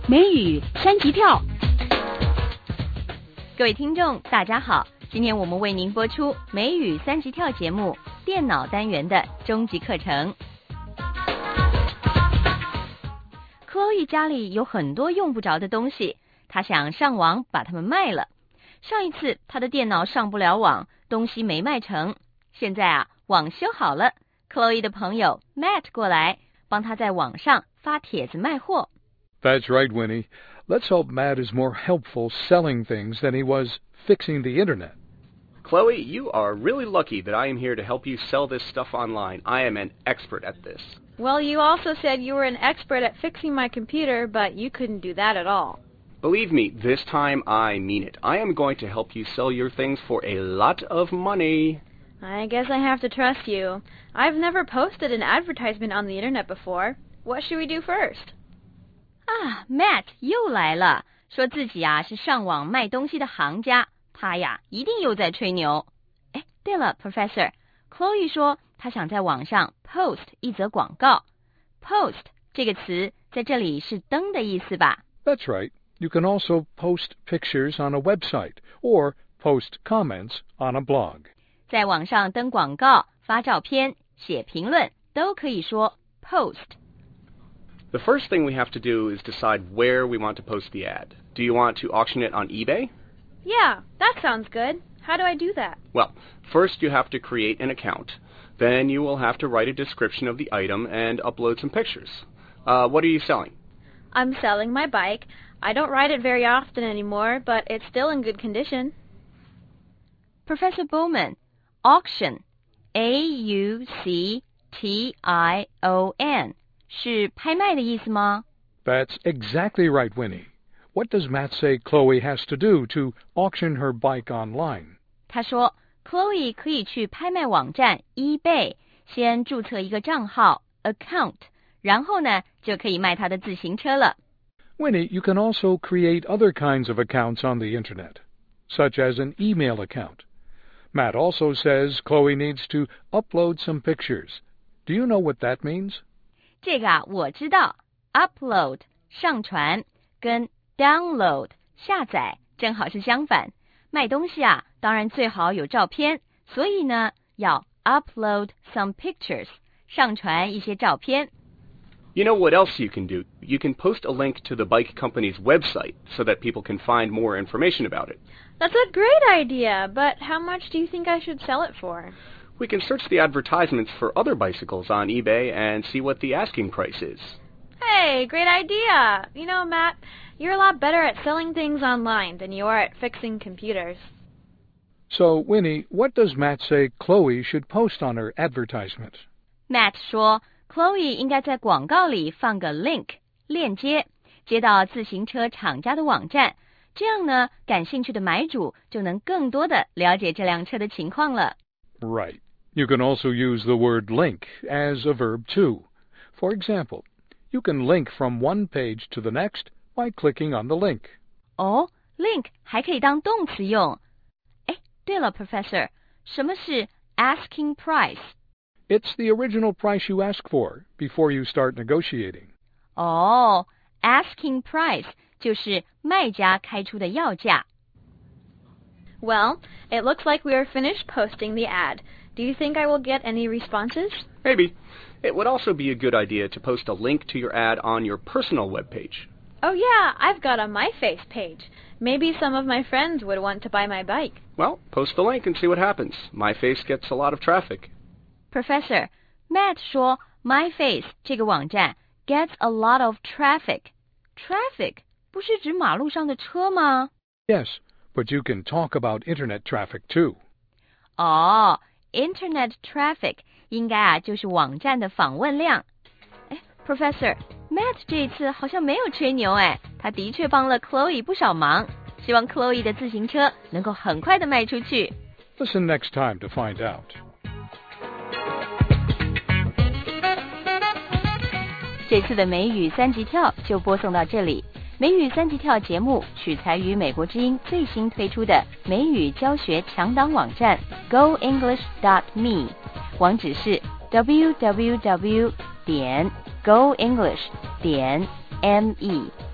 美语三级跳。 各位听众大家好，今天我们为您播出美语三级跳节目电脑单元的终极课程。Chloe 家里有很多用不着的东西，她想上网把它们卖了。上一次她的电脑上不了网，东西没卖成，现在网修好了， Chloe 的朋友 Matt 过来帮她在网上发帖子卖货。 That's right, Winnie. Let's hope Matt is more helpful selling things than he was fixing the internet. Chloe, you are really lucky that I am here to help you sell this stuff online. I am an expert at this. Well, you also said you were an expert at fixing my computer, but you couldn't do that at all. Believe me, this time I mean it. I am going to help you sell your things for a lot of money. I guess I have to trust you. I've never posted an advertisement on the internet before. What should we do first? Matt 又来了，说自己是上网卖东西的行家，他一定又在吹牛。对了 Professor， Chloe 说她想在网上 post 一则广告。 Post 这个词在这里是登的意思吧？ That's right. You can also post pictures on a website or post comments on a blog. 在网上登广告、发照片、写评论都可以说 post。The first thing we have to do is decide where we want to post the ad. Do you want to auction it on eBay? Yeah, that sounds good. How do I do that? Well, first you have to create an account. Then you will have to write a description of the item and upload some pictures. What are you selling? I'm selling my bike. I don't ride it very often anymore, but it's still in good condition. Professor Bowman, auction, A-U-C-T-I-O-N.是拍卖的意思吗？ That's exactly right, Winnie. What does Matt say Chloe has to do to auction her bike online? 他说 Chloe 可以去拍卖网站 eBay 先注册一个账号 account， 然后呢就可以卖她的自行车了。 Winnie, you can also create other kinds of accounts on the internet, such as an email account. Matt also says Chloe needs to upload some pictures. Do you know what that means? 这个我知道 upload 上传跟 download 下载正好是相反，卖东西当然最好有照片，所以呢要 upload some pictures 上传一些照片。 You know what else you can do? You can post a link to the bike company's website so that people can find more information about it. That's a great idea, but how much do you think I should sell it for? We can search the advertisements for other bicycles on eBay and see what the asking price is. Hey, great idea! You know, Matt, you're a lot better at selling things online than you are at fixing computers. So, Winnie, what does Matt say Chloe should post on her advertisement? Matt 说 Chloe 应该在广告里放个 link 链接，接到自行车厂家的网站，这样呢，感兴趣的买主就能更多的了解这辆车的情况了。 Right. You can also use the word link as a verb too. For example, you can link from one page to the next by clicking on the link. Link 还可以当动词用。对了 Professor， 什么是 asking price? It's the original price you ask for before you start negotiating. Asking price 就是卖家开出的要价。 Well, it looks like we are finished posting the ad. Do you think I will get any responses? Maybe. It would also be a good idea to post a link to your ad on your personal webpage. Oh yeah, I've got a MyFace page. Maybe some of my friends would want to buy my bike. Well, post the link and see what happens. MyFace gets a lot of traffic. Professor, Matt 说 MyFace 这个网站 gets a lot of traffic. Traffic 不是指马路上的车吗？ Yes, but you can talk about internet traffic too. Internet traffic 应该就是网站的访问量。Professor, Matt 这一次好像没有吹牛他的确帮了 Chloe 不少忙，希望 Chloe 的自行车能够很快的卖出去。 Listen next time to find out. 这次的美语三级跳就播送到这里。美语三级跳节目取材于美国之音最新推出的美语教学强档网站 GoEnglish.me， 网址是 www.goenglish.me